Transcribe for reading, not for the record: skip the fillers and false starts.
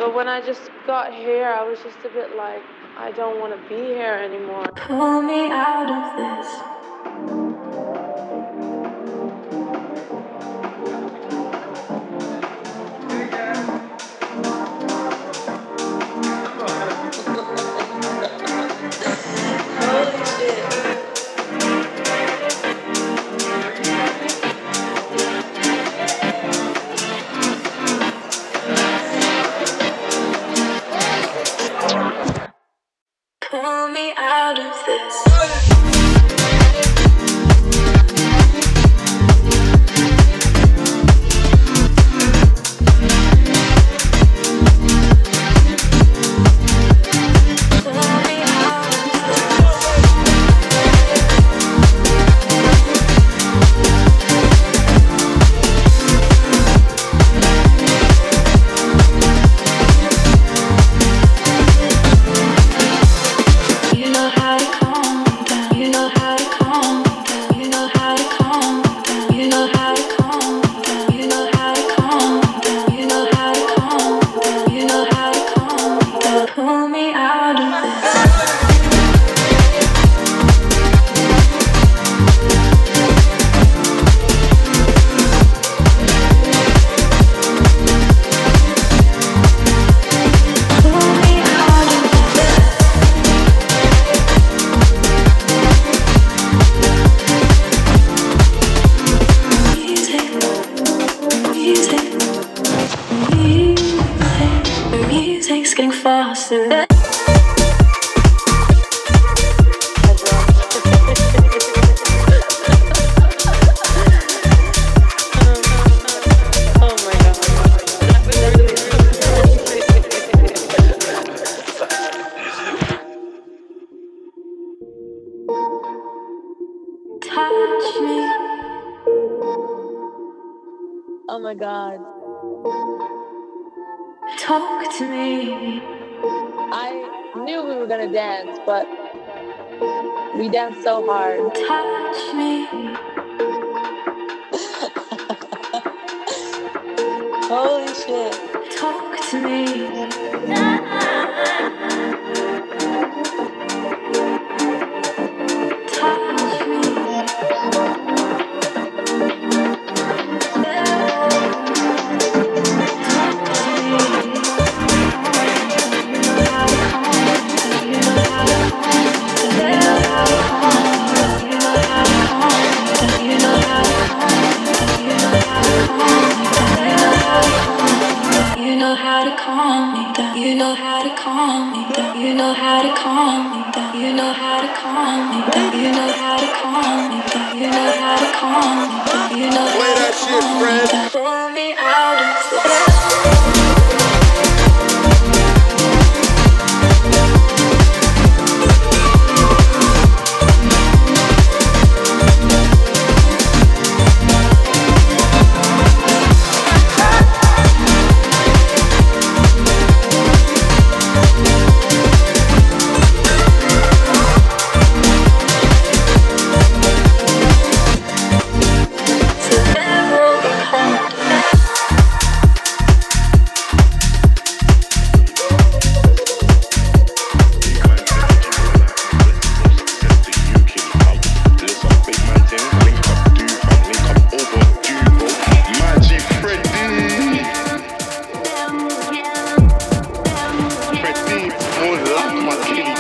But when I just got here, I was just a bit like, I don't want to be here anymore. Pull me out of this. Holy shit. Pull me out of this. Pull me out of this. Music's getting faster. Touch me. Oh my god. Talk to me. I knew we were gonna dance, but we danced so hard. Touch me. Holy shit. Talk to me. Touch me. You know how to calm me down. You know how to calm me down. You know how to calm me down. You know how to calm me down. You know how to calm me down. You know how to calm me down. You know how to calm me down. Pull me out of this. More luck, my king.